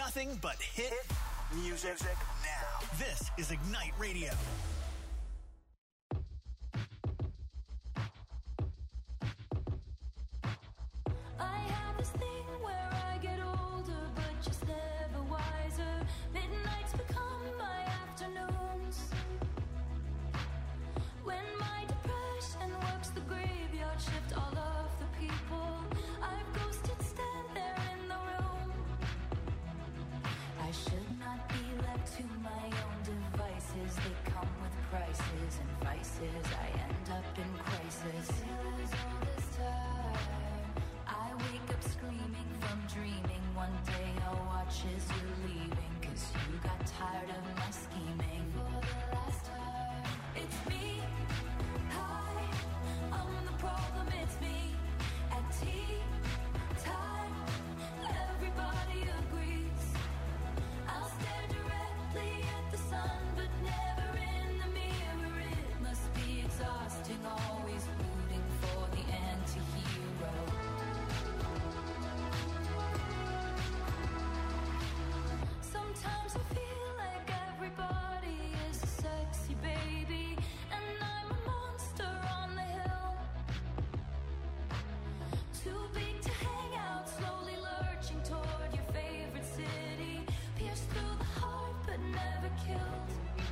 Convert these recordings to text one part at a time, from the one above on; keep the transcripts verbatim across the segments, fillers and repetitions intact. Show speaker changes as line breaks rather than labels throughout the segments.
Nothing but hit music now. This is Ignite Radio.
I have this thing where I get older, but just never wiser. Midnights become my afternoons. When my depression works the graveyard shift, all of the people I've ghosted stand there in the room. I should not be left to my own devices. They come with prices and vices. I end up in crisis. Still is all this time. I wake up screaming from dreaming. One day I'll watch as you're leaving, 'cause you got tired of my scheming. For the last time, it's me. Hi, I'm the problem, it's me. At tea time, everybody agrees. I'll stare directly at the sun, but never in the mirror. It must be exhausting, always rooting for the anti-hero. Sometimes I feel like everybody is a sexy baby, and I'm a monster on the hill. Too big to hang out, slowly lurching toward your favorite city. Pierced through the heart, but never killed.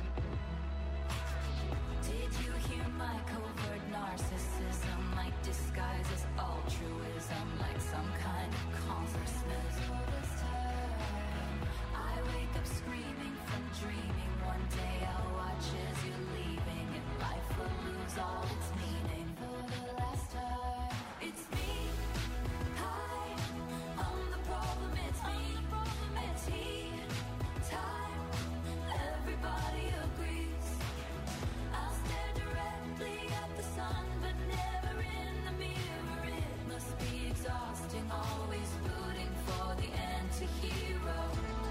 Did you hear my covert narcissism? Like disguises altruism, like some kind of consciousness. All this time, I wake up screaming from dreaming. One day I'll watch as you're leaving, and life will lose all its meaning. For the last time, it's me. Hi, I'm the problem, it's me. At tea time, everybody agrees. I'll stare directly at the sun, but never in the mirror. It must be exhausting, always rooting for the anti-hero.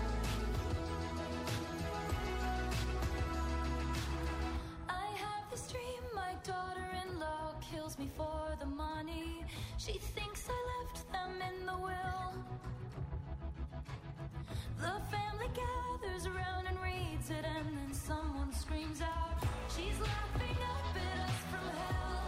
I have this dream, my daughter-in-law kills me for the money. She thinks I left them in the will. The family gathers around and reads it, and then someone screams out, she's laughing up at us from hell.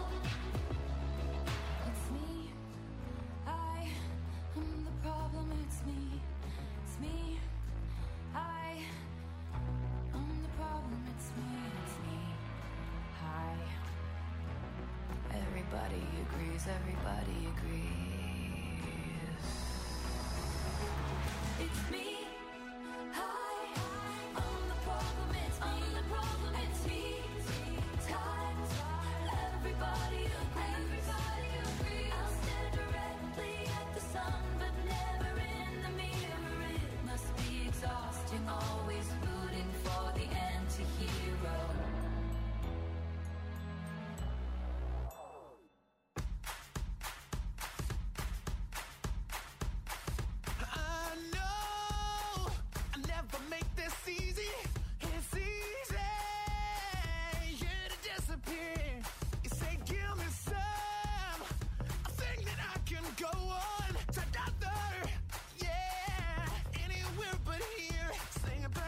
It's me. I am the problem, it's me. It's me. I am the problem, it's me. It's me. Hi. Everybody agrees, everybody agrees. It's me. Hi, I'm the problem, it's me. I'm the problem, it's me. Time, everybody agrees. Everybody agrees. I'll stare directly at the sun, but never in the mirror. It must be exhausting, always rooting for the anti-hero.
I know I never make this easy. It's easy, yeah, to disappear. You say, give me some, I think that I can go on to another, yeah, anywhere but here. Saying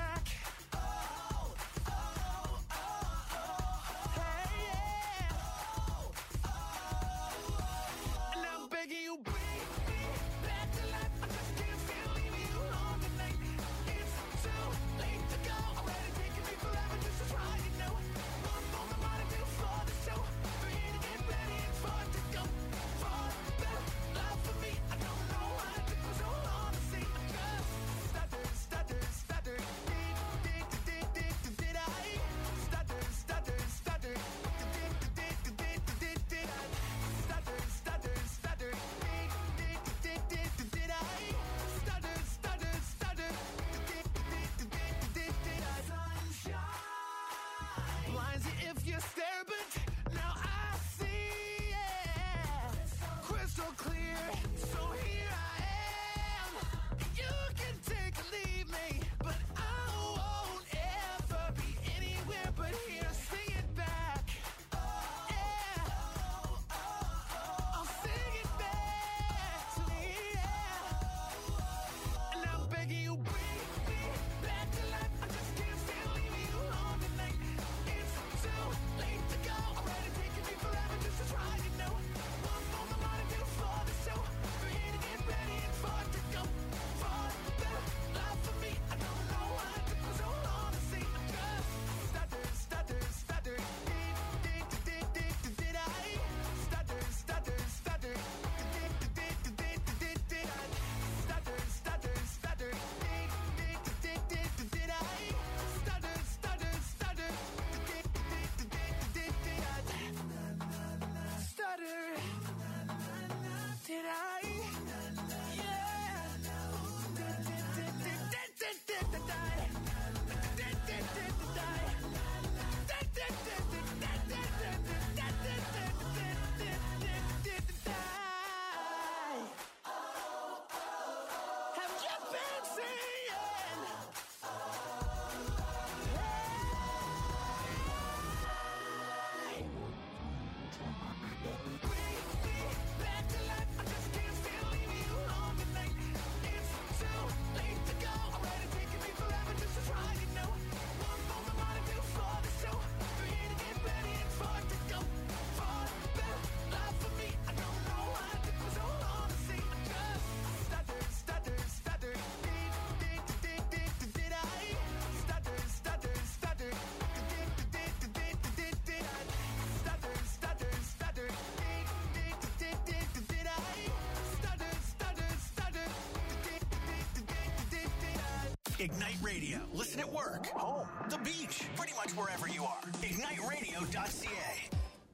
Ignite Radio. Listen at work, home, the beach, pretty much wherever you are. ignite radio dot c a.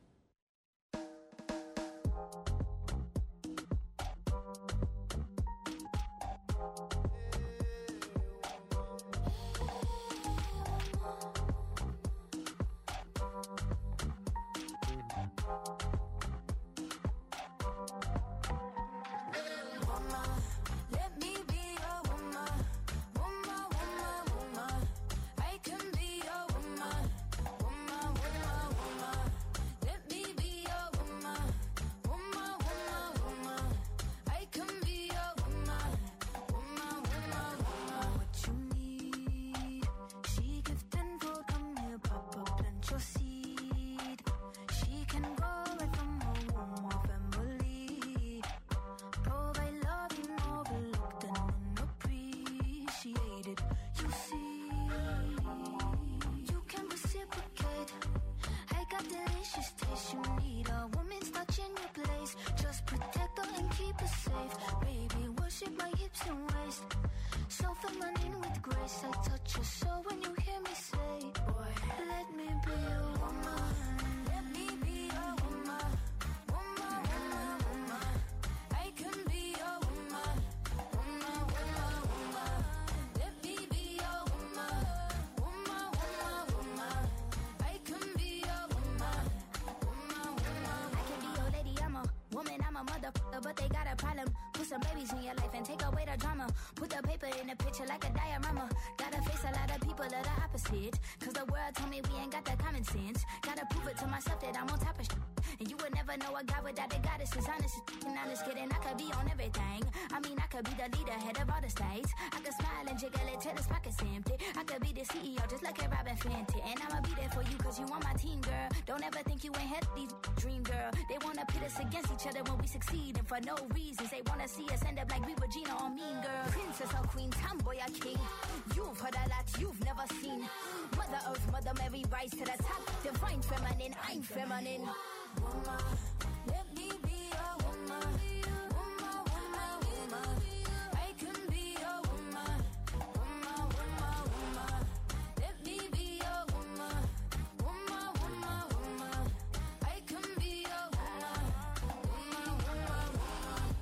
But they got a problem. Put some babies in your life and take away the drama. Put the paper in the picture like a diorama. Gotta face a lot of people that are opposite. Cause the world told me we ain't got that common sense. Gotta prove it to myself that I'm on top of shit. And you would never know a guy without a goddess is honest. And honest kidding, I could be on everything. I mean, I could be the leader, head of all the states. I could smile and jiggle it till his pockets empty. I could be the C E O just like a Robin Fenty. And I'ma be there for you cause you on my team, girl. Don't ever think you ain't had these dream, girl. They wanna pit us against each other when we succeed. And for no reasons, they wanna see us end up like we Regina or Mean Girl. Princess or queen, tomboy or king. You've heard a lot you've never seen. Mother Earth, Mother Mary, rise to the top. Divine feminine, I'm feminine. Woman, let me be a woman. Woman, woman, woman. I can be a woman. Woman, woman, woman. Let me be a woman. Woman, woman, woman. I can be a woman. Woman, woman, woman.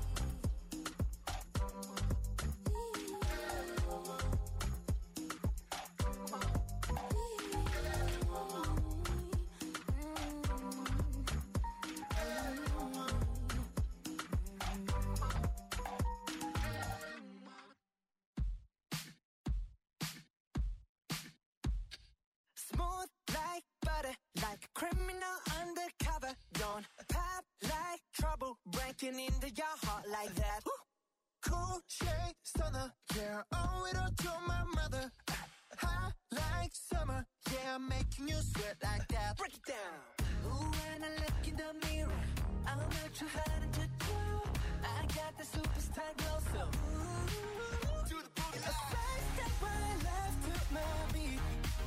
Smooth like butter, like a criminal undercover. Don't pop like trouble, breaking into your heart like that. Cool shade stunner, yeah, owe it all to my mother. Hot like summer, yeah, I'm making you sweat like that. Break it down. Ooh, when I look in the mirror, I'm not too hard to do. I got the superstar glow, so ooh, to the boogie line. A side step right left to my beat.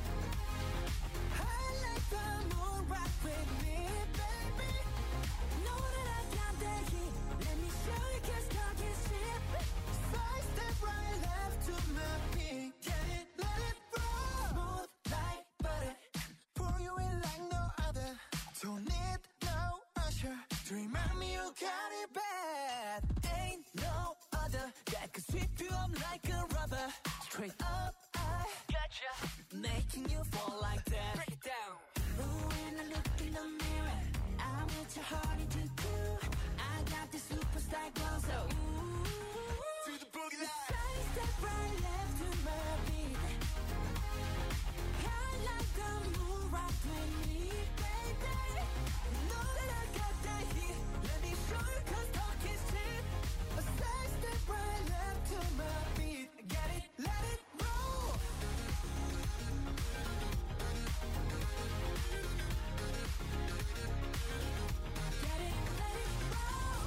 I like the moon rock with me, baby. Know that I got that heat. Let me show you, cause talk is cheap. Side step right left to my beat. Get it, let it roll. Smooth like butter. Pour you in like no other. Don't need no usher to remind me you got it bad. Ain't no other that could sweep you up like a rubber. Straight up, I gotcha. Making you fall like that. Break it down. Ooh, when I look in the mirror, I'm with your heart into do. I got the superstar glow, so ooh, to the boogie line. Side step right left to my beat. I like the moon rock with me, baby. Know that I got that heat. Let me show you, cause talk is cheap. A side step right left to my beat. Get it, let it roll. Get it, let it roll.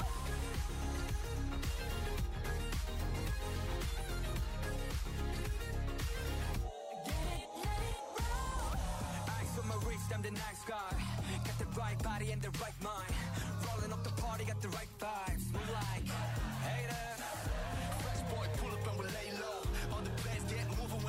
Get it, let it roll.
Eyes on my wrist, I'm the nice guy. Got the right body and the right mind. Rolling up the party, got the right vibes. Move like haters. Fresh boy, pull up and we lay low. On the place, get moving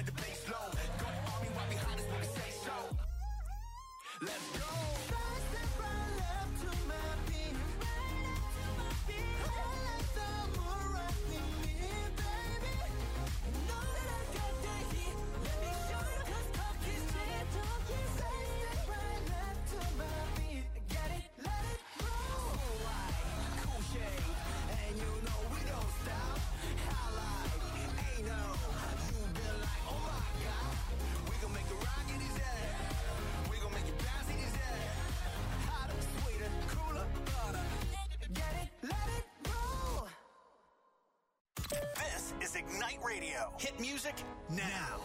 Radio. Hit music now.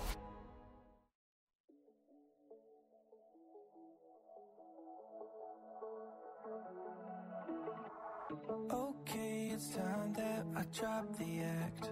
Okay, it's time that I drop the act.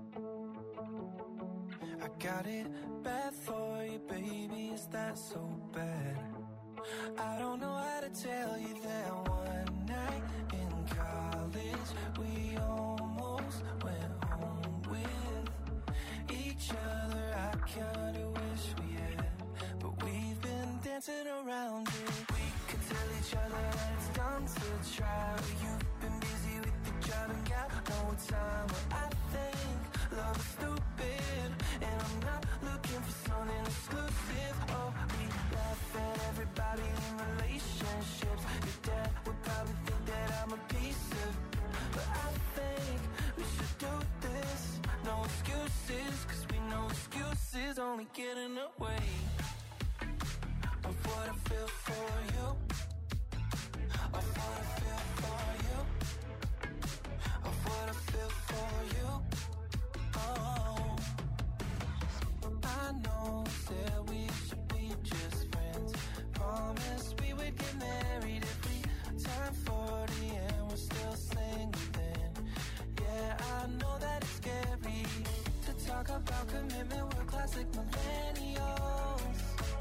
I got it bad for you, baby, is that so bad? I don't know how to tell you that one night in college we almost went home with each other. I kinda wish we had, but we've been dancing around it. We could tell each other that it's done to try, but you've been busy with the job and got no time. But I think love is stupid, and I'm not looking for something exclusive. Oh, we laugh at everybody in relationships. Your dad would probably think that I'm a piece of, but I think we should do this. No excuses, cause we know excuses only get in the way of what I feel for you, of what I feel for you, of what I feel for you. Oh, I know that we should be just friends. Promise we would get married if we turn forty and we're still single then. Yeah, I know that it's scary to talk about commitment, we're classic millennials.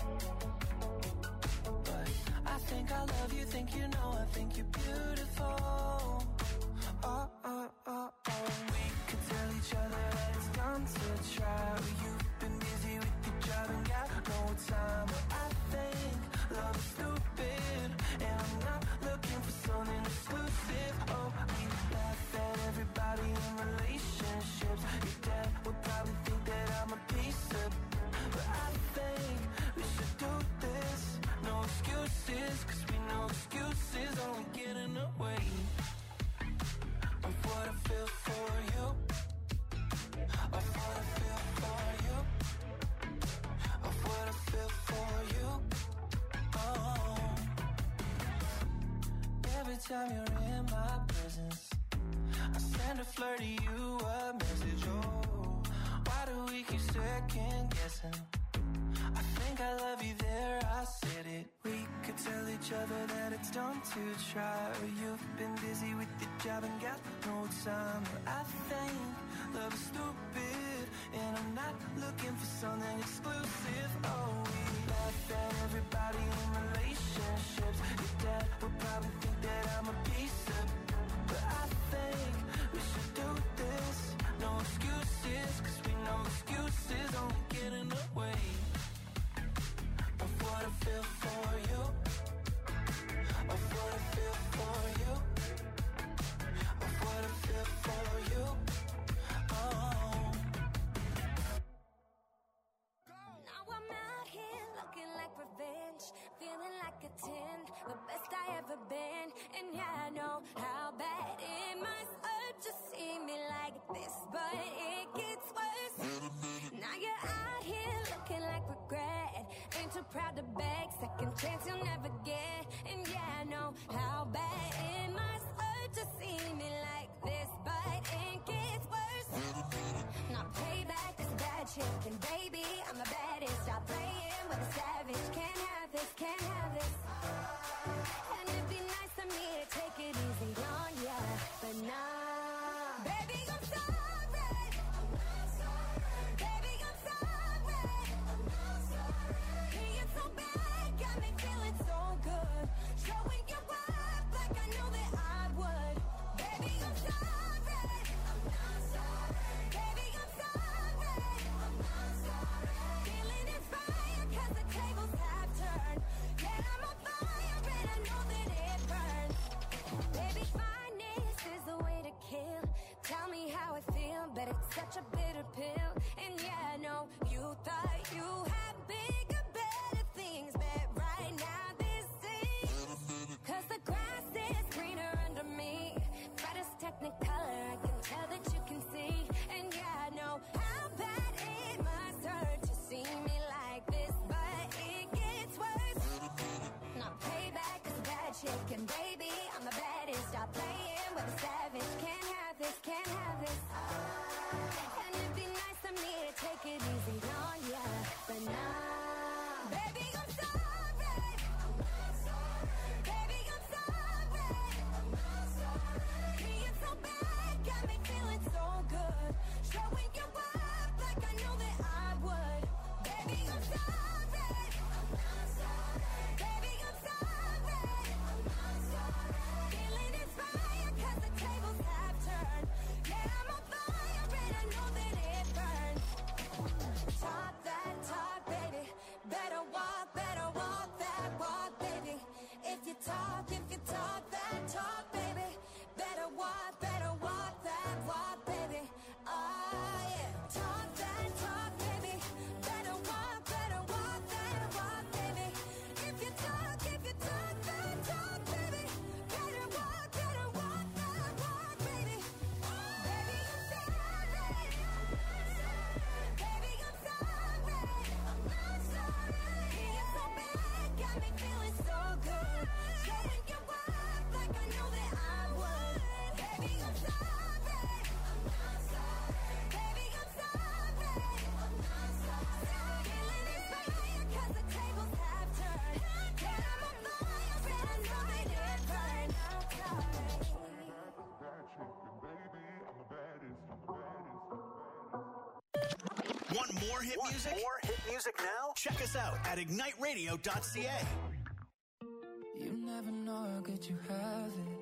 But I think I love you, think you know, I think you're beautiful. Oh, oh, oh, oh. We could tell each other that it's done to try, but you've been busy with your job and got no time. But I think love is stupid, and I'm not looking for something exclusive. Oh, we laugh at everybody in relationships. Your dad would probably think that I'm a piece of, but I think we should do this. No excuses, cause we know excuses only get in the way of what I feel for you, of what I feel for you, of what I feel for you. Oh, every time you're in my presence, I send a flirty you a message. Oh, why do we keep second guessing? I think I love you there, I said it. We could tell each other that it's done to try, but you've been busy with your job and got no time. But I think love is stupid, and I'm not looking for something exclusive. Oh, we laugh at everybody in relationships. Your dad would probably think that I'm a piece of, but I think we should do this. No excuses, cause we know excuses only get in the way of what I feel for you, of what I feel for you, of what I feel for you. Oh.
Now I'm out here looking like revenge, feeling like a ten, the best I ever been. And yeah, I know how bad it must hurt to see me like this, but it gets worse. Now you're out here looking like regret, ain't too proud to beg, second chance you'll never get. And yeah, I know how bad it must hurt to see me like this, but it gets worse. Now payback is a bad shit, and baby, I'm the baddest. Stop playing with a savage, can't have this, can't have this. And it'd be nice of me to take it easy on ya, but nah. Baby, I'm sorry. Baby, I'm sorry. Being so bad got me feeling so good. Showing you up like I know that I would. Baby, I'm sorry. Baby, I'm sorry. Feeling
Want more hit
Want
music?
more hit music now?
Check us out at ignite radio dot c a.
You never know how good you have it.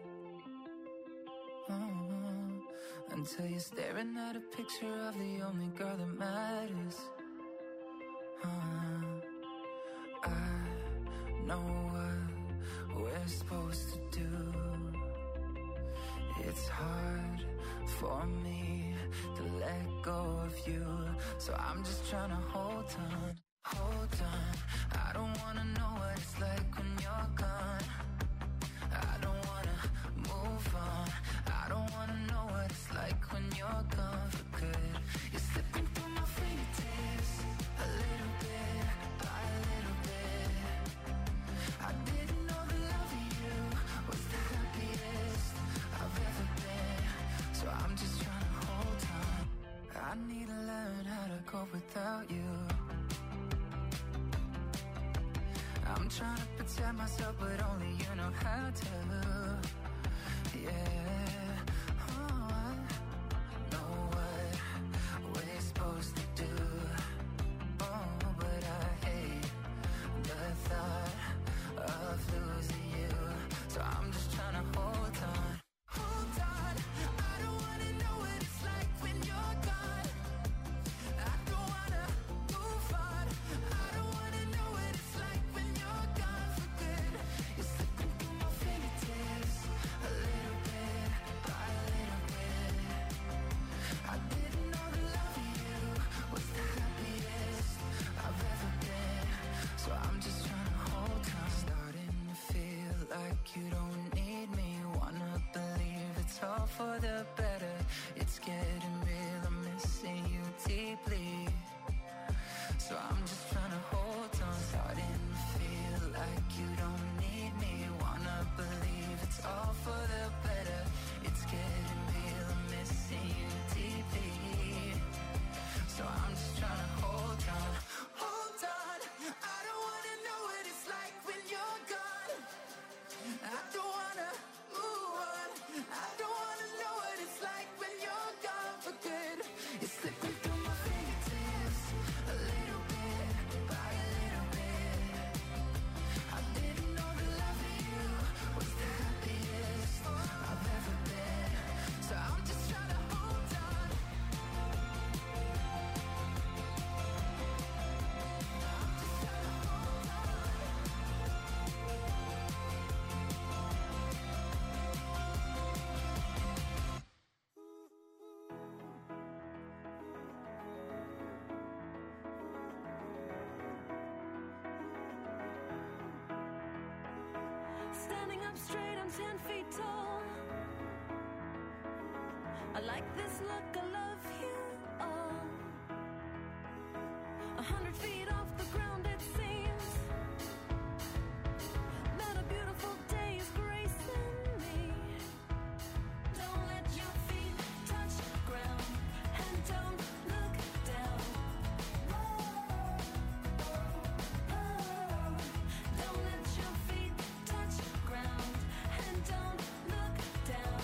Uh-huh. Until you're staring at a picture of the only girl that matters. Uh-huh. I know what we're supposed to do. It's hard for me to let go of you, so I'm just trying to hold on, hold on. I don't wanna know what it's like when you're gone. I don't wanna move on. I don't wanna know what it's like when you're gone for good. You're slipping through my fingertips, a little bit by a little bit. I didn't know the love of you was the happiest I've ever been, so I'm just trying to hold on. I need to learn how to cope without you. I'm trying to protect myself, but only you know how to. Yeah, oh, I know what we're supposed to do. Oh, but I hate the thought of losing you, so I'm just trying to hold on. Hold on, I don't wanna know what it's like when you're gone. I don't wanna move on. I don't wanna know what it's like when you're gone for good. You're slipping through my fingertips, a little bit by a little bit. I didn't know the love of you was the happiest I've ever been, so I'm just trying to hold on. Starting to feel like you don't need me. Wanna believe it's all for the better. It's getting real, I'm missing you deeply, so I'm just trying to hold on. Starting to feel like you don't need me. Wanna believe it's all for the better. It's getting real, I'm missing you deeply, so I'm just trying to hold on. Hold on, I don't wanna know what it's like when you're gone. I don't wanna move on. I don't wanna know what it's like when you're gone for good. It's slipping through my fingertips, a little bit by a little bit. I didn't know the love of you was the happiest I've ever been, so I'm just trying to hold on. I'm just trying to hold on.
Standing up straight, I'm ten feet tall. I like this look, I love you all. A hundred feet off the ground, it seems that a beautiful day is gracing me. Don't let your feet touch the ground, and don't look down. Don't let your feet touch the ground, and don't look down.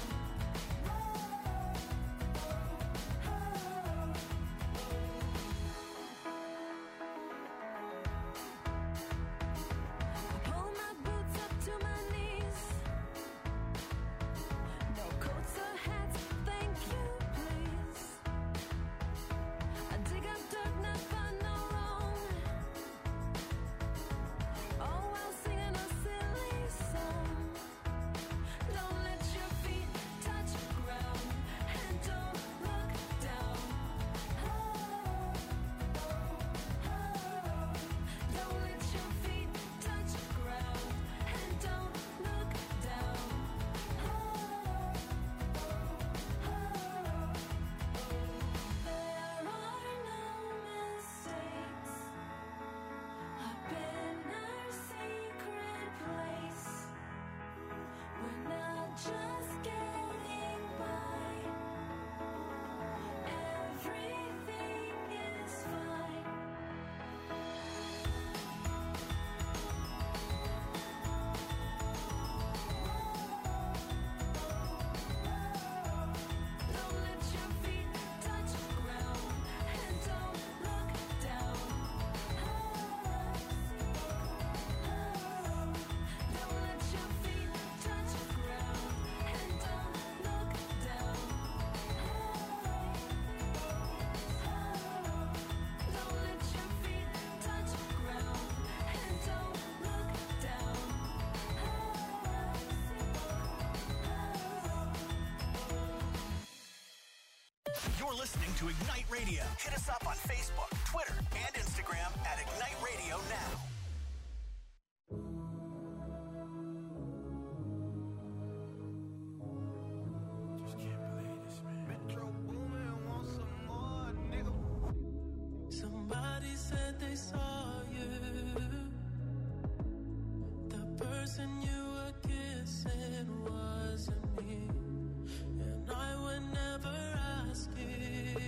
to Ignite Radio. Hit us up on Facebook, Twitter, and Instagram at Ignite Radio Now.
Just can't believe this, man. Metro Boomin wants some more, nigga. Somebody said they saw you. The person you were kissing wasn't me. And I would never ask you.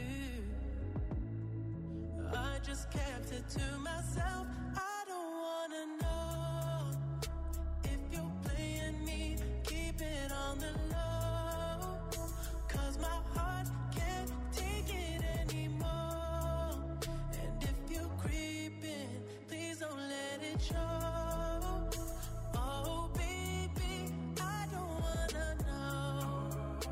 I just kept it to myself. I don't wanna know if you're playing me. Keep it on the low, 'cause my heart can't take it anymore. And if you're creeping, please don't let it show. Oh baby, I don't wanna know.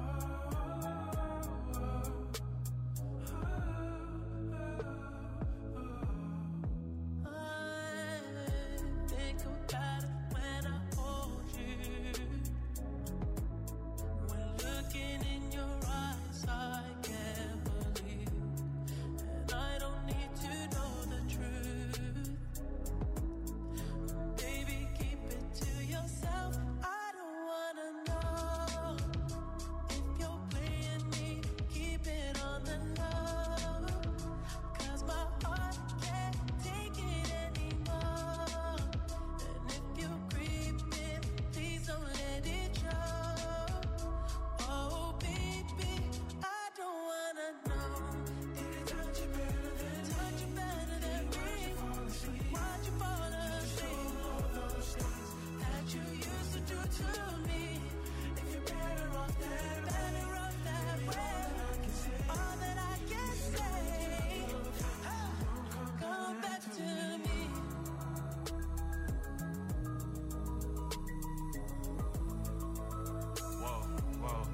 I think about it when I hold you. When looking in your eyes, I can't believe. And I don't need to know the truth. Baby, keep it to yourself. I don't wanna know if you're playing me. Keep it on the low, 'cause my heart can't take it anymore. And if you're creeping, please don't let it show. Oh baby, I don't wanna know. Did it touch you better than touch you better than me? Why'd you fall asleep? All those things that you used to do to me. If you're better off that way, better off that way. All that I can say, come back to me.
Whoa, whoa,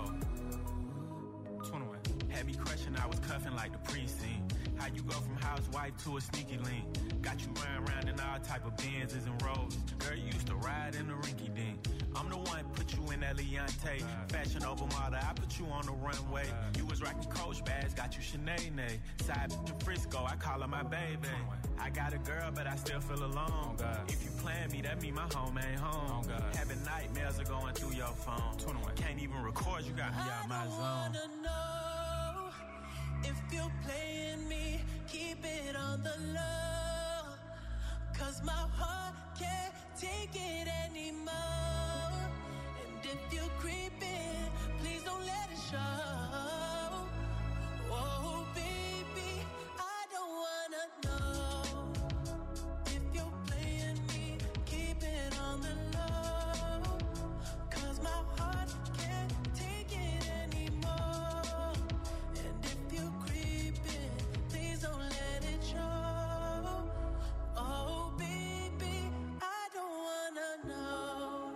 whoa. twenty-one. Had me crushing, I was cuffing like the precinct. How you go from housewife to a sneaky link? Got you running around in all type of Benzes and Rolls. Girl, you used to ride in the rinky dink. I'm the one put you in that Leontay. Fashion over model, I put you on the runway. You was rocking Coach bags, got you Sinead. Side to Frisco, I call her my baby. I got a girl, but I still feel alone. If you plan me, that mean my home ain't home. Having nightmares are going through your phone. Can't even record, you got me out my
I
zone.
wanna know if you're playing me. Keep it on the low, 'cause my heart can't take it anymore. And if you're creeping, please don't let it show. Oh baby, I don't wanna know if you're playing me. Keep it on the low, 'cause my heart can't take it anymore. And if you're creeping, please don't let it show. Oh baby, I don't wanna know.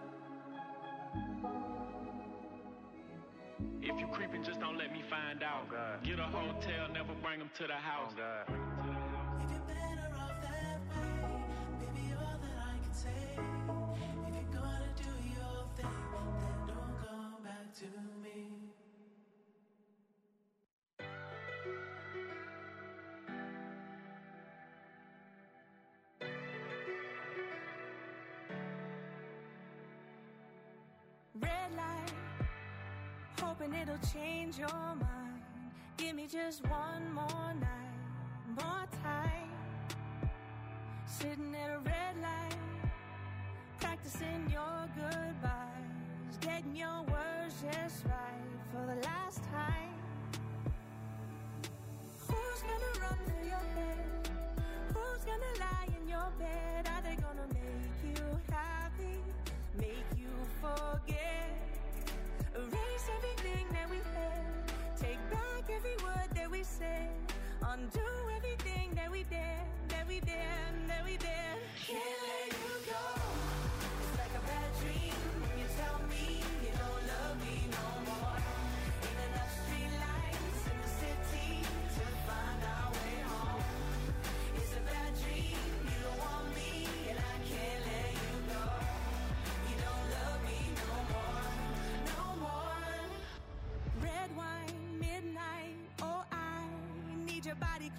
If you creeping, just don't let me find out. Get a hotel, never bring them to the house.
If you're better off that way, baby, all that I can say. If you're gonna do your thing, then don't come back to me.
Red light, hoping it'll change your mind. Give me just one more night, more time. Sitting at a red light, practicing your goodbyes, getting your words just right for the last time. Who's gonna run through your head? Who's gonna lie in your bed? Are they gonna make you happy? Make you forget? Erase everything that we had. Take back every word that we said. Undo everything that we did, that we did, that we did. Can't let you go. It's like a bad dream when you tell me you don't love me no more. Ain't enough street lights in the city to find our way home. It's a bad dream, you don't want me, and I can't let you go. You don't love me no more, no more. Red wine, midnight, oh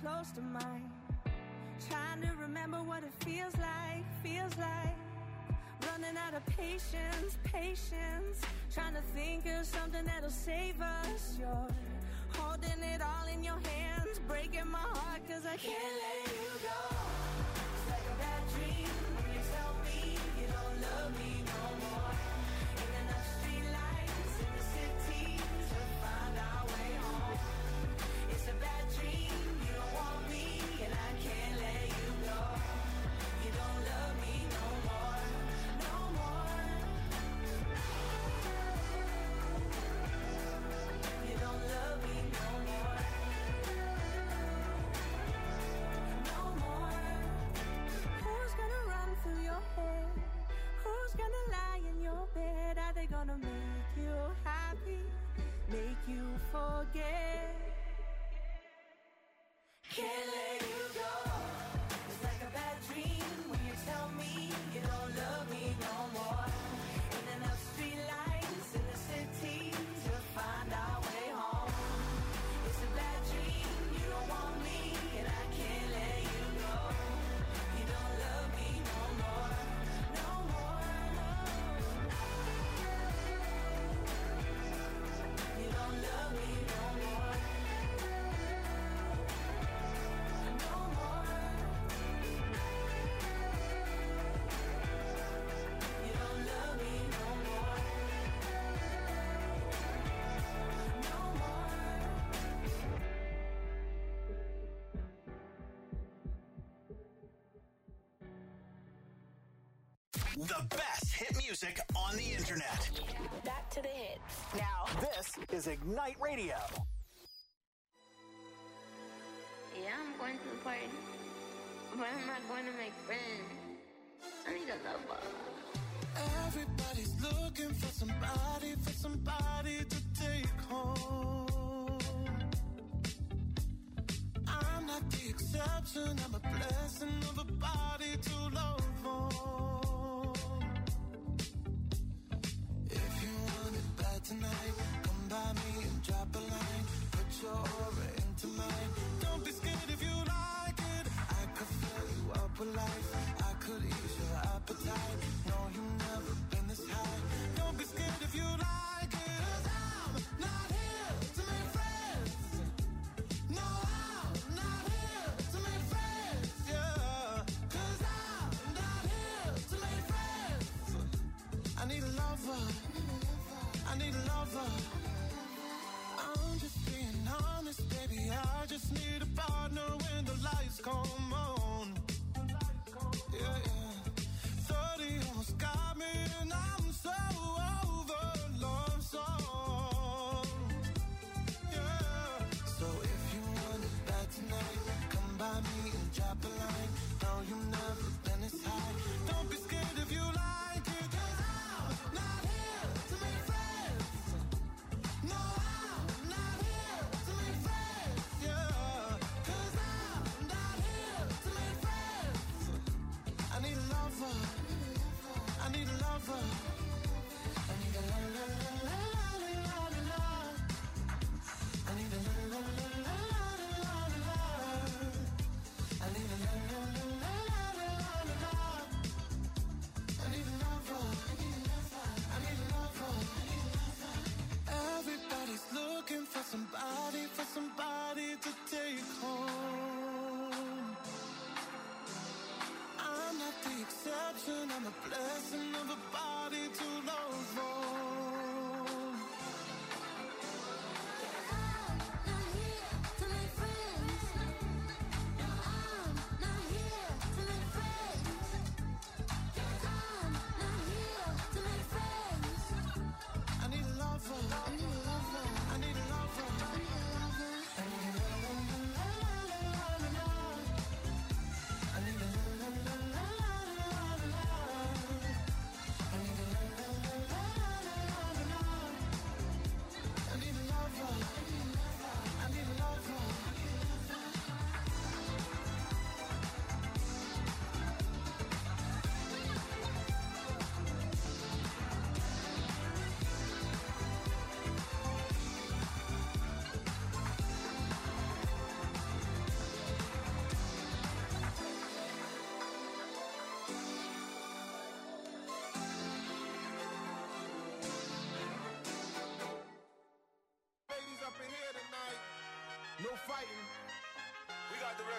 close to mine. Trying to remember what it feels like, feels like. Running out of patience, patience. Trying to think of something that'll save us. You're holding it all in your hands, breaking my heart cause I can't let you go. It's like a bad dream when you tell me you don't love me no more. Ain't enough street lights in the city to find our way home. It's a bad dream, you don't want me and I can't let you go. You don't love me no more, no more. You don't love me no more, no more. Who's gonna run through your head? Who's gonna lie in your bed? Are they gonna make you happy? Make you forget? Can't let you go. It's like a bad dream when you tell me you don't love me no more. Ain't enough street lights in the city to find our way home. It's a bad dream, you don't want me and I can't let you go. You don't love me no more, no more. You don't love me no more, no more. You don't love me no more, no more.
The best hit music on the internet.
Back to the hits.
Now, this is Ignite Radio.
Yeah, I'm going to the party, but I'm not going to make friends. I need a lover.
Everybody's looking for somebody, for somebody to take home. I'm not the exception, I'm a blessing of a body to love on. If you want it bad tonight, come by me and drop a line. Put your aura into mine. Don't be scared if you like it. I could fill you up with life. I could ease your appetite. No, you've never been this high. Don't be scared if you like it. 'Cause I'm not here to make friends. No, I'm not here to make friends. Yeah. 'Cause I'm not here to make friends. I need a lover. I need a lover. I'm just being honest, baby. I just need a partner when the lights come on. Yeah, yeah. thirty almost got me, and I'm so over love song. Yeah. So if you want it bad tonight, come by me and drop a line. No, you've never been this high. Don't be scared if you like it. 'Cause I'm not here to make friends. No, I'm not here to make friends. Yeah. 'Cause I'm not here to make friends. I need a lover. I need a lover. I need a la la la la la la la la. I need a la la la la la la la la. I need a la la la la la la la la. I need a lover. I need a lover. Everybody's looking for somebody, for somebody to take home. I'm not the exception, I'm a blessing of a body to love on.
I'm not here to make friends. No, I'm not here to make friends. I'm not here to make friends.
I need a lover. I need a lover. I need a lover. I need a lover. I need a la la la la la la la. I need a la la la la la la la. I need a la la la la la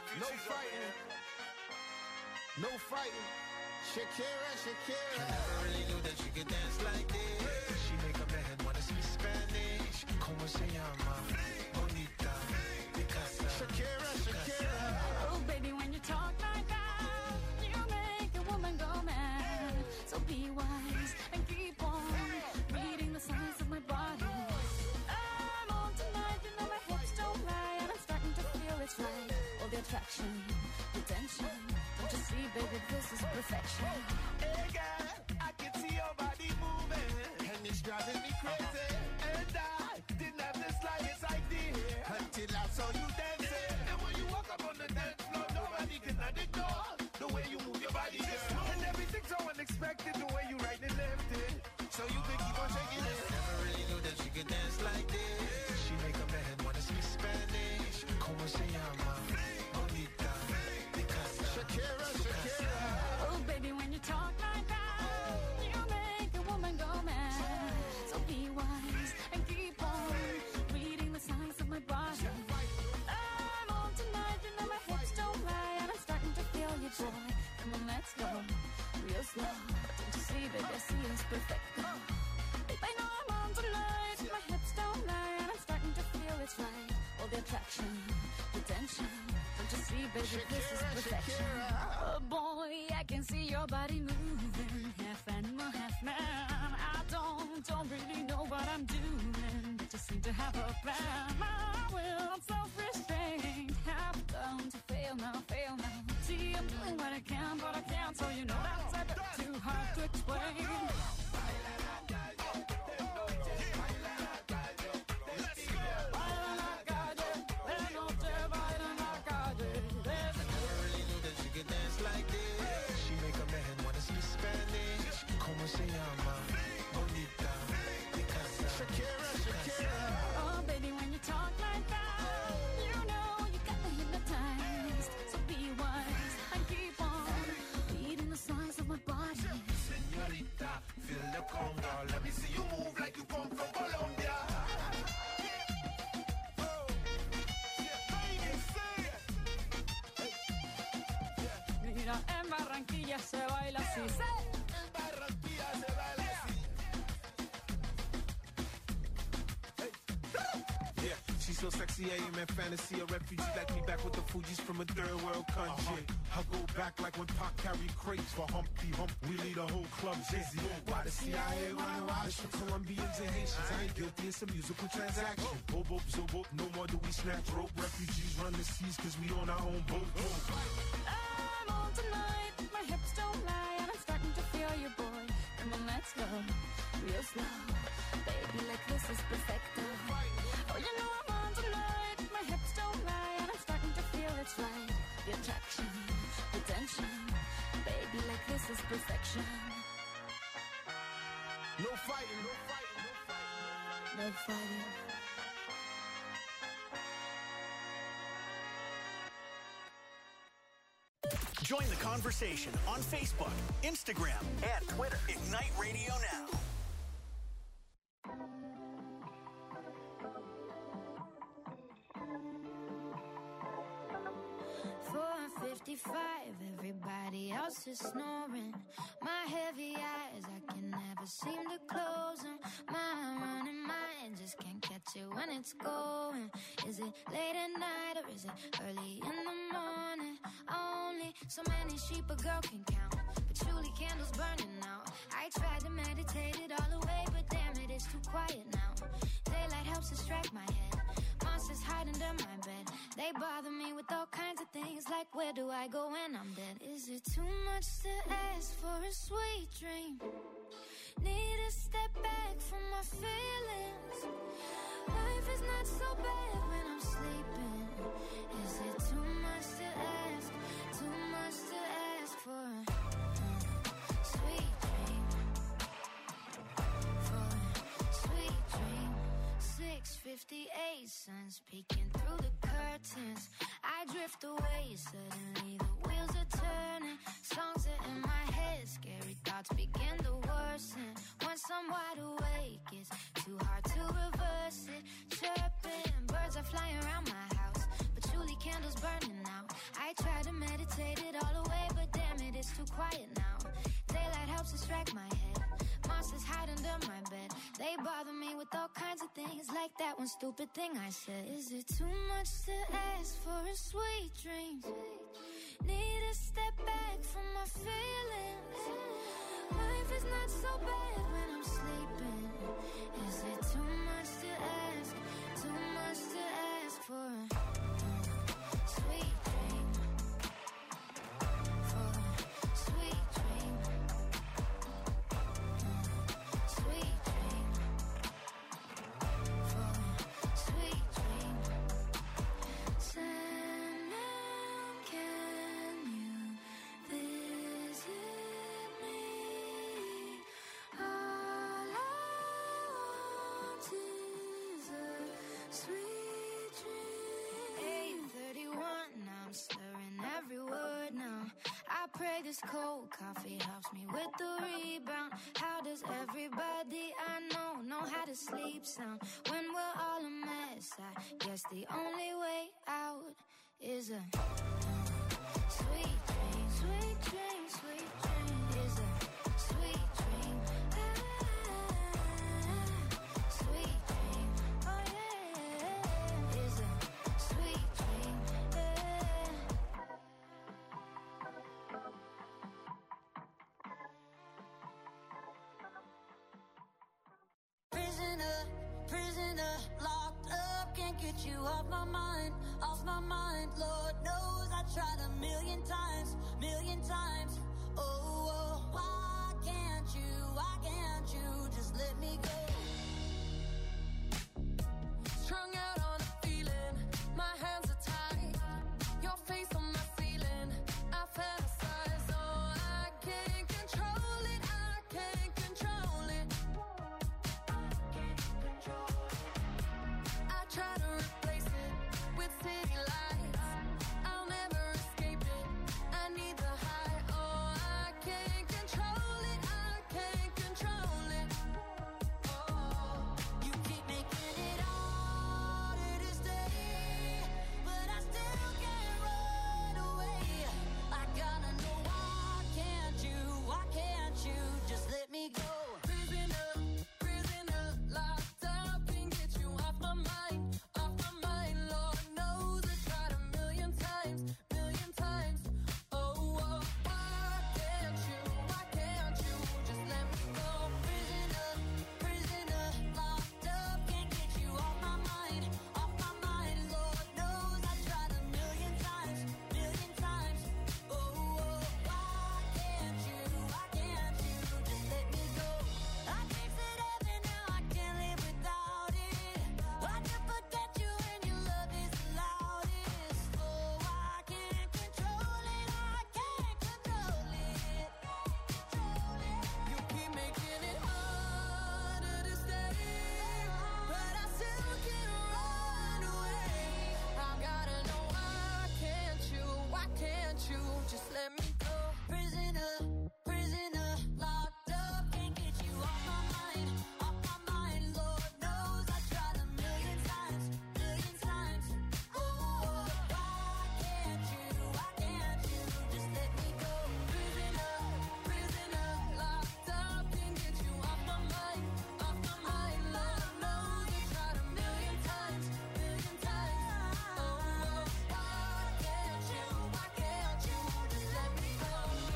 No fighting. No fighting. Shakira, Shakira.
I never really knew that she could dance like this. She make a man wanna speak Spanish. Como se llama? Bonita. Picasa.
Shakira, Shakira.
Oh, baby, when you talk like that, you make a woman go mad. So be wise and keep on reading the signs of my body. I'm on tonight, you know my hips don't lie, and I'm starting to feel it's right. All the attraction, the tension. Don't you see, baby, this is perfection.
Hey, girl, I can see your body moving, and it's driving me crazy. And I didn't have the slightest idea until I saw you dancing. And when you walk up on the dance floor, nobody can ignore the way you move your body. And everything's so unexpected, the way you right and left it. So you can keep on shaking it.
Never really knew that she could dance like this. She make a man wanna speak Spanish. Como se llama? Bonita. Picasa.
Shakira, Shakira.
Oh, baby, when you talk like that, you make a woman go mad. So be wise and keep on reading the signs of my body. I'm on tonight, you know my hips don't lie, and I'm starting to feel you, boy. Come on, let's go, real slow. Don't you see, baby, I see it's perfect. Babe, I know I'm on tonight, my hips don't lie, and I'm starting to feel it's right. All the attraction, the tension. Don't you see, baby, this is perfection. Oh, boy, I can see your body moving, half animal, half man. I don't, don't really know what I'm doing, but just seem to have a plan. My will, self-restraint, have come to fail now, fail now. See, I'm doing what I can, but I can't, so you know that's a bit too hard to explain.
Like this. She make a man wanna speak Spanish. Como se llama? Bonita. Picasa.
Shakira, Shakira.
Oh, baby, when you talk like that, you know you got me hypnotized. So be wise and keep on reading the signs of my body.
Señorita, feel the conga. Let me see you move like you come from Colombia.
Mira, en Barranquilla se baila así.
En Barranquilla se baila así.
Yeah, she's so sexy, I am in fantasy. A refugee like me back with the Fugees from a third world country. I go back like when Pac carried crates for Humpty Hump. We lead a whole club dizzy. Why the C I A wanna watch for Colombians and Haitians? I ain't guilty, it's a musical transaction. Boop, boop, so boop, no more do we snatch rope. Refugees run the seas cause we on our own boat.
I'm on tonight, my hips don't lie, and I'm starting to feel you, boy. Come on, let's go, real slow. Baby, like this is perfecto. Oh, you know I'm on tonight, my hips don't lie, and I'm starting to feel it's right. The attraction, the tension. Baby, like this is perfection.
No fighting, no fighting, no fighting.
No fighting.
Join the conversation on Facebook, Instagram, and Twitter. Ignite Radio Now.
four fifty-five, everybody else is snoring. My heavy eyes, I can never seem to close them. My running mind just can't catch it when it's going. Is it late at night or is it early in the morning? Only so many sheep a girl can count, but truly candles burning out. I tried to meditate it all away, but damn it, it's too quiet now. Daylight helps distract my head. Monsters hide under my bed. They bother me with all kinds of things, like where do I go when I'm dead? Is it too much to ask for a sweet dream? Need to step back from my feelings. Life is not so bad when I'm sleeping. Is it too much to ask? Too much to ask for a uh, sweet dream? For a sweet dream. six fifty-eight, sun's peeking through the curtains. I drift away, suddenly the wheels are turning. Songs are in my head, scary thoughts begin to worsen. Once I'm wide awake, it's too hard to reverse it. Chirping, birds are flying around my house, but truly candles burning out. I I try to meditate it all away, but damn it, it's too quiet now. Daylight helps distract my head. Monsters hide under my bed. They bother me with all kinds of things, like that one stupid thing I said. Is it too much to ask for a sweet dream? Need to step back from my feelings. Life is not so bad when I'm sleeping. Is it too much to ask? Too much to ask for a sweet dream? For a sweet dream. Sweet dream. For a sweet dream. Sandman, can you visit me? All I want is a sweet dream. eight thirty-one, now I'm slurring every word now. I pray this cold coffee helps me with the rebound. How does everybody I know know how to sleep sound when we're all a mess? I guess the only way out is a sweet dream, sweet dream, sweet dream. Is a sweet dream. Ah, sweet dream. Oh yeah. Is a sweet dream. Yeah.
Prisoner, prisoner, locked up, can't get you off my mind, off my mind. Lord knows I tried a million times, million times. Oh, oh, why can't you, why can't you just let me go?
Strung out on a feeling, my hands are tied. Your face on my ceiling, I fantasize. Oh, I can't control it, I can't control it. I try to replace it with city lights. I'll never escape it. I need the high. Oh, I can't control it, I can't control it. Oh,
You keep making it harder to stay, but I still can't run away. I gotta know, why can't you, why can't you just let me go?
prisoner, prisoner, locked up, can't get you off my mind, off my mind. Lord knows I tried a million times, million times. Oh, oh, why can't you, why can't you just let me go?
Prisoner, prisoner, locked up, can't get you off my mind, off my mind. Lord knows I tried a million times, million times. Oh, oh, why can't you, why can't you just let me go? I tasted heaven, now I can't live without it. I can forget you when your love is the loudest. Oh, I can't control it, I can't control it.
You keep making it harder to stay, but I still can't run away. I gotta know, why can't you, why can't you just let me go?
Prisoner, prisoner, locked up, can't get you off my mind, off my mind. Lord knows I tried a million times, million times. Oh, why can't you, why can't you just let me go?
Prisoner, prisoner, locked up, can't get you off my mind, off my mind. Lord knows I tried a million times, million times. Oh, why can't you, why can't you just let me go?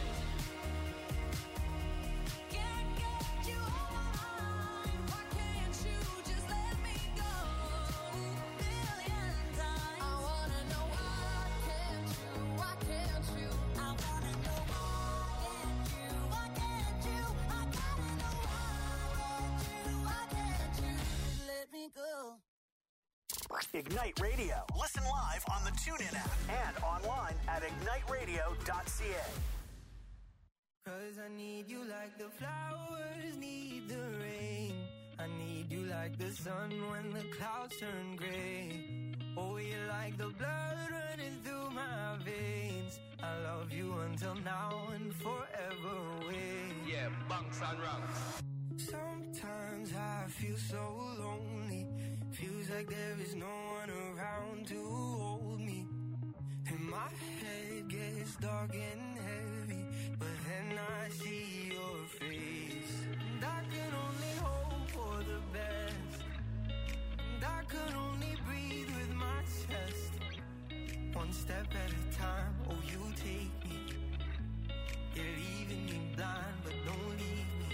Can't get you off my mind,
Why can't you just let me go?
million times.
I wanna know, why can't you, why can't you?
I wanna know, why can't you, why can't you? I gotta know, why can't you, why can't you just let me go?
Ignite Radio. Listen live on the TuneIn app and online at ignite radio dot c a.
Cause I need you like the flowers need the rain. I need you like the sun when the clouds turn gray. Oh, you're like the blood running through my veins. I love you until now and forever away.
Yeah, bunks and ranks.
Sometimes I feel so lonely. Feels like there is no one around to hold me. And
My head gets dark and heavy, but then I see your face. And I can only hope for the best. And I can only breathe with my chest. One step at a time, oh you take me. You're leaving me blind, but don't leave me.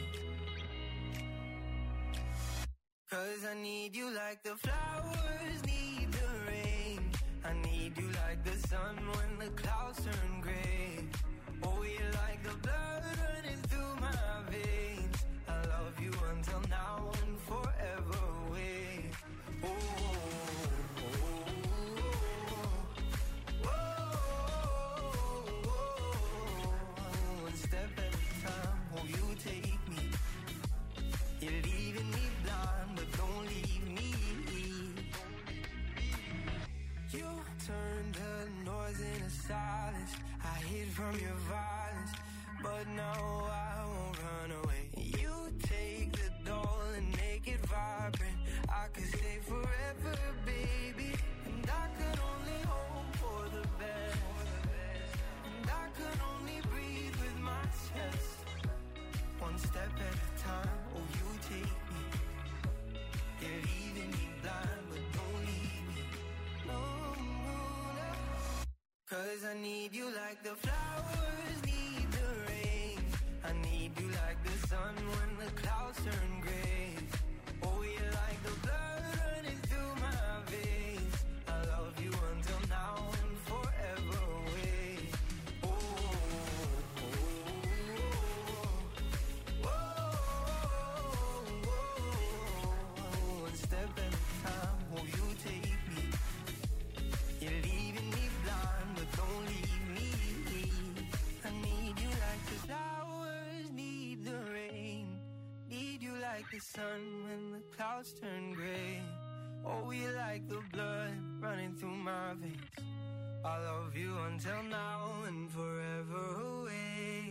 Cause I need you like the flowers need the rain. I need you like the sun when the clouds turn gray. Oh, you're like the blood running through my veins. I love you until now and forever away. Oh, oh, oh, oh, oh. One step at a time, oh, you take me. You're leaving me blind, but don't leave me. You turned the noise into silence. I hid from your violence, but now I won't run away. You take the doll and make it vibrant. I could stay forever, baby. And I could only hope for the best. And I could only breathe with my chest. One step at a time, oh you take me. You're leaving me blind, but don't leave me. No, no, no. Cause I need you like the flowers need the rain. I need you like the sun when the clouds turn gray. Oh, you're like the blood running through my veins. I love you until now and forever away. Oh, oh, oh, oh, oh. One step at a time, oh, you take me. You're leaving me blind, but don't leave me. I need you like the flowers need the rain. Need you like the sun when the clouds turn gray. Oh, you like the blood running through my veins. I love you until now and forever away.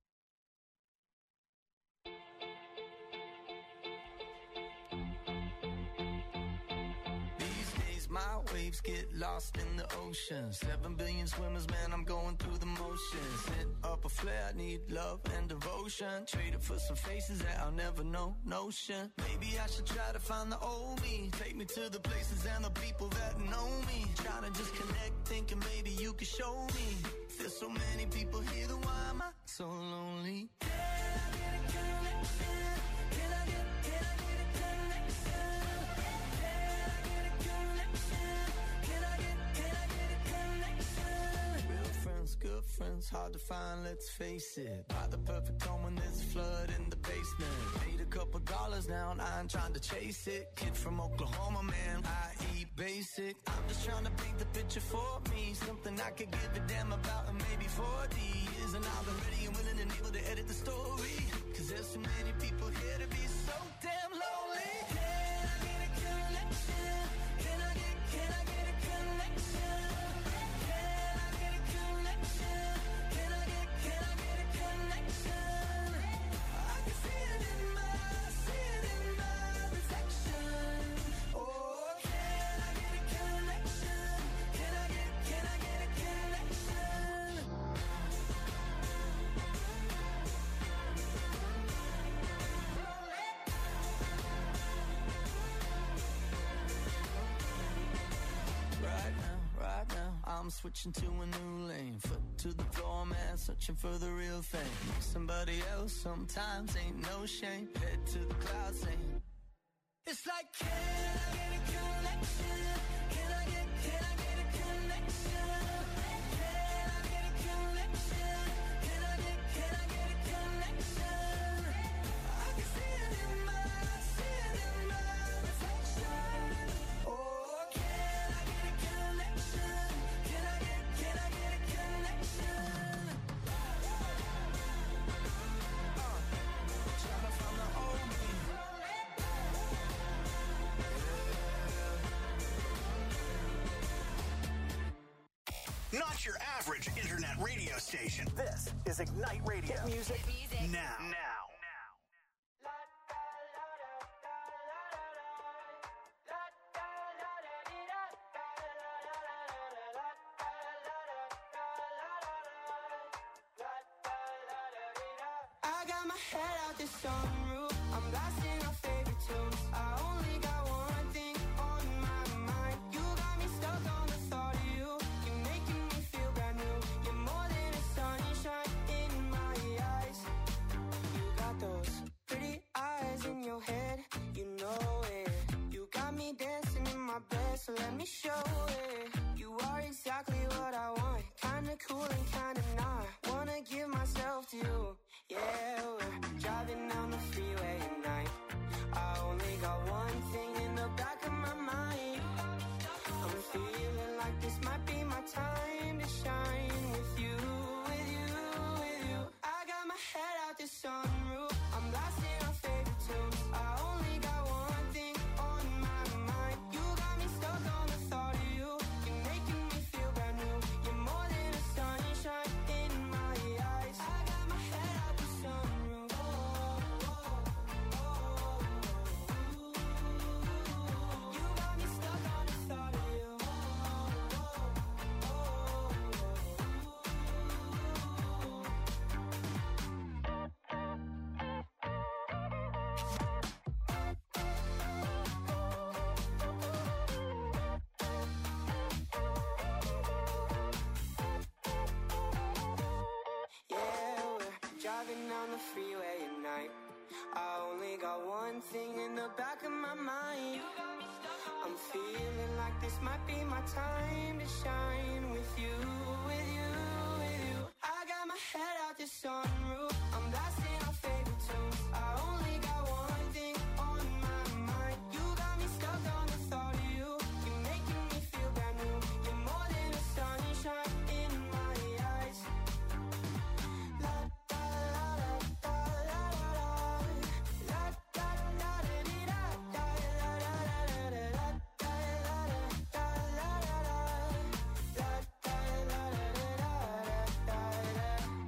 These days my waves get lost in the ocean. Seven billion swimmers, man, I'm going through the motions. Set up a flare, I need love and devotion. Trade it for some faces that I'll never know, notion. Maybe I should try to find the old me. Take me to the places and the people that know me. Trying to just connect, thinking maybe you could show me. There's so many people here, then why am I so lonely? Can I get a connection? Can I get, can I get a connection? Can I get a connection? Can I get, can I get a connection? Real friends, good friends, hard to find, let's face it. Buy the perfect home when there's a flood in the basement. Paid a couple dollars now, I ain't trying to chase it. Kid from Oklahoma, man, I eat basic. I'm just trying to paint the picture for me. Something I could give a damn about in maybe forty years. And I've been ready and willing and able to edit the story. Cause there's so many people here to be so damn lonely. Can I get a connection? Can I get, can I get a connection? Can I get a connection? Can I get, can I get a connection? I can see it in my, see it in my reflection. Oh, can I get a connection? Can I get, can I get a connection? Right now, right now, I'm switching to a new lane. Foot to the floor, man, searching for the real thing. Somebody else sometimes ain't no shame. Head to the clouds saying, it's like, can I get a connection? Can I get, can I get a connection? Can I get a connection? Can I get, can I get a connection? I can see it in my, see it in my reflection. Oh, can I get a connection? Can I get, can I get a connection? Uh, trying to find the old me.
Not your average internet radio station. This is Ignite Radio. Hit music, now. Now.
I got my head out the sunroof, I'm blasting our favorite tunes. I only got one thing on my mind. You got me stuck on the thought of you. You're making me feel brand new. You're more than a sunshine in my eyes. You got those pretty eyes in your head, you know it. You got me dancing in my bed, so let me show it. You are exactly what I want, kinda cool and kinda not. Wanna give myself to you. Yeah, we're driving down the freeway at night. I only got one thing in the back of my mind. I'm feeling like this might be my time to shine with you, with you, with you. I got my head out the sunroof, I'm blasting our favorite tunes. I only got one thing on my mind. You got me stuck on the thought of you. You're making me feel brand new. You're more than a sunshine in my eyes. I got my head out the sunroof. Oh, oh, oh, oh. You got me stuck on the thought of you. Oh, oh, yeah, we're driving down the freeway at night. I only got one thing in the back of my mind. I'm feeling like this might be my time to shine with you, with you, with you. I got my head out the sunroof, I'm blasting our favorite tunes. I only got one thing on my mind. You got me stuck on the thought of you. You're making me feel brand new. You're more than a sunshine in my eyes. La da la da la la la. La da la da dee da da la la la la la. La da la da la la la. La da la da da da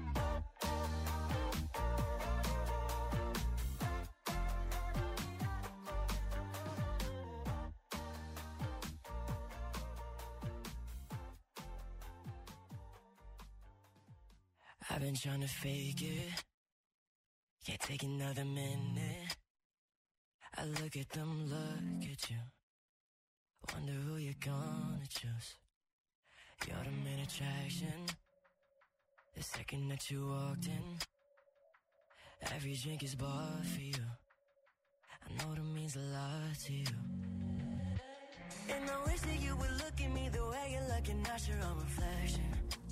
I've been trying to fake it, can't take another minute. I look at them, look at you, wonder who you're gonna choose. You're the main attraction, the second that you walked in. Every drink is bought for you, I know that means a lot to you. And I wish that you would look at me the way you're looking at your own reflection.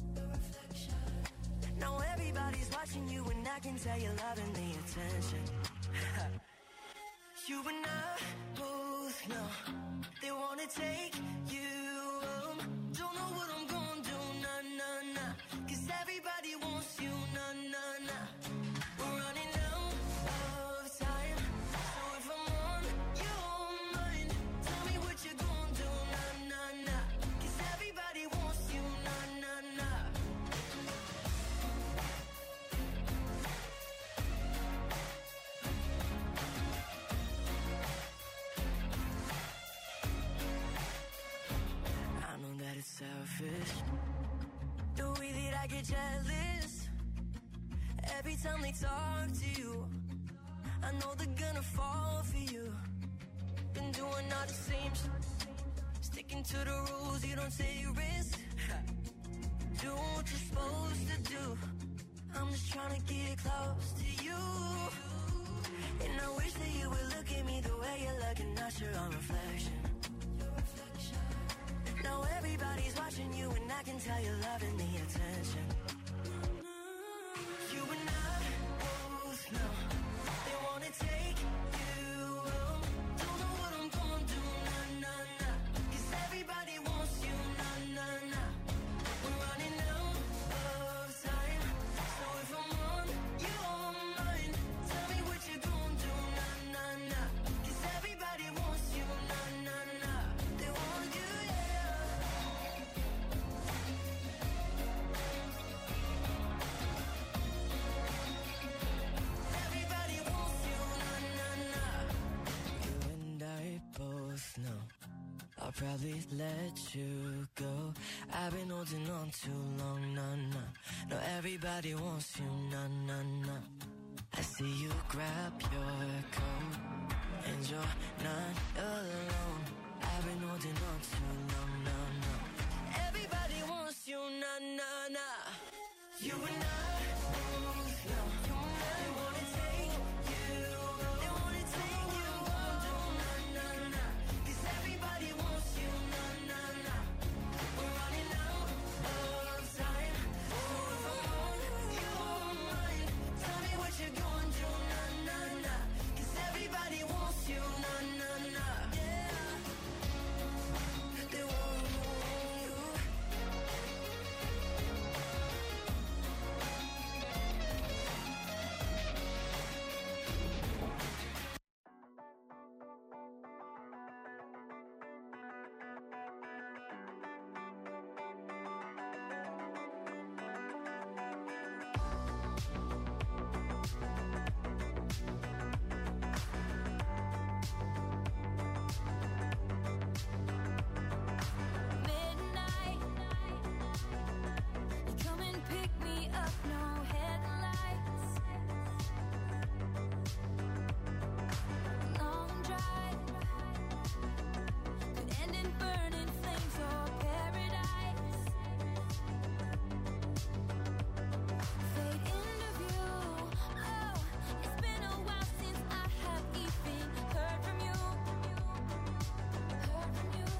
Now everybody's watching you and I can tell you're loving the attention. You and I both know they wanna take you home. Don't know what I'm gonna do, nah, nah, nah. Cause everybody wants you, nah, nah, nah. We're running out of time, so if I'm on your mind, tell me what you're gonna do, nah, nah, nah. Cause everybody wants you, nah, nah, nah. I know that it's selfish, the way that I get jealous every time they talk to you. I know they're gonna fall for you. Been doing all the same shit, sticking to the rules, you don't take risks. Doing what you're supposed to do. I'm just trying to get close to you. And I wish that you would look at me the way you're looking at your own reflection. Now everybody's watching you and I can tell you're loving the attention. You and I both know they wanna take you home. Don't know what I'm gonna do, nah, nah, nah. Cause everybody wants you, nah, nah, nah. We're running out of time, so if I'm on your mind, tell me what you're gonna do, nah, nah, nah. Cause everybody wants you, nah, nah, nah. They want you, yeah. Everybody wants you, nah, nah, nah. You and I both know I'll probably let you go. I've been holding on too long, nah, nah. No, everybody wants you, nah, nah, nah. I grab your coat, and you're not alone. I've been holding on to no, no, no. Everybody wants you, na, na, na. You and I both know. They wanna take you, they wanna take you home, do na, na, na. 'Cause everybody wants you, na, na, na. We're running out of time, so if I'm on your mind, tell me what you're going to do, na, na, na. 'Cause everybody wants you, na, na, na. Yeah, they want you.
Midnight, you come and pick me up, no headlights. Long drive could end in burning flames or paradise. Fade into view. Oh, it's been a while since I have even heard from you. Heard from you.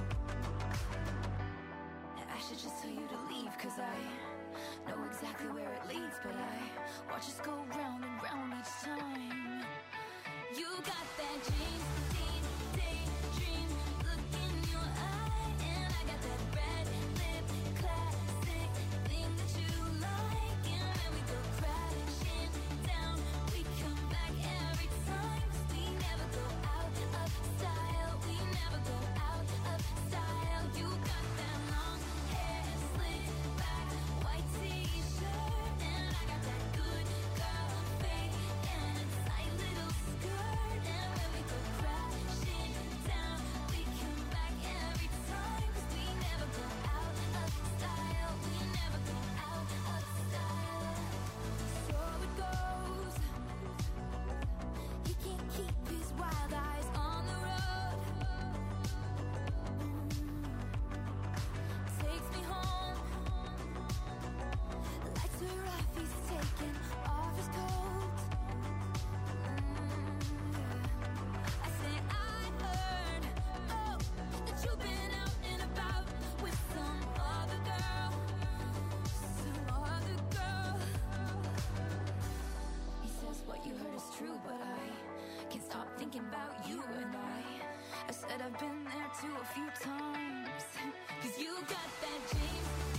I should just tell you to leave, 'cause I know exactly where it leads, but I watch us go round and round each time. You got that dream, deep, daydream look in your eye, and I got that red lip classic thing that you like, and when we go crashing down, we come back every time, 'cause we never go out of style, we never go out of style. You got that long hair slicked back, white t-shirt, and I got that good girl fade and a tight little skirt, and when we go crashing down, we come back every time, 'cause we never go out of style, we never go out of style. So it goes. He can't keep his wild eyes on the road. Takes me home. The lights are off, he's taking off his coat. I say I heard, oh, that you've been out and about with some other girl, some other girl. He says what you heard is true, but I can't stop thinking about you and I. I said I've been there too a few times, 'cause you got that James